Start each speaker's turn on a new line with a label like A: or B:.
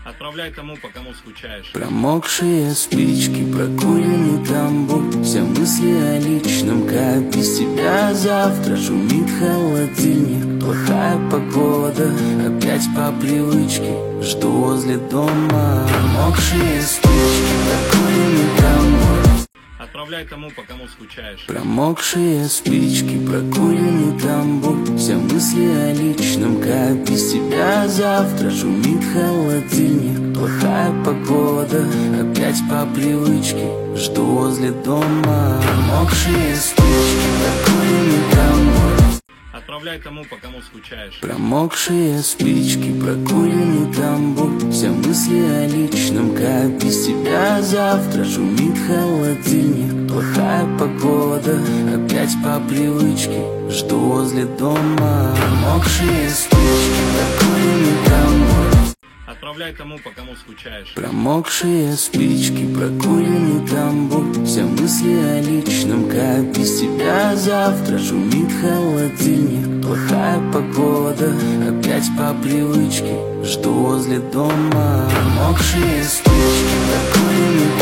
A: Отправляй тому, по кому скучаешь.
B: Промокшие спички, прокуренный тамбур, все мысли о личном, как без тебя завтра. Шумит холодильник, плохая погода, опять по привычке жду возле дома. Промокшие спички, прокуренный тамбур.
A: Отправляй тому, по кому скучаешь.
B: Промокшие спички, прокуренный тамбур, все мысли о личном, как без тебя завтра. Шумит холодильник, плохая погода, опять по привычке жду возле дома. Промокшие спички, прокуренный тамбур.
A: Отправляй тому, по кому скучаешь.
B: Промокшие спички, прокуренный тамбур, все мысли о личном, как без тебя завтра. Шумит холодильник, плохая погода, опять по привычке жду возле дома. Промокшие спички, прокуренный тамбур.
A: Отправляй тому, по кому скучаешь.
B: Промокшие спички, прокуренный тамбур, все мысли о личном, как без тебя завтра. Шумит холодильник, плохая погода, опять по привычке жду возле дома. Промокшие спички, прокуренный тамбур.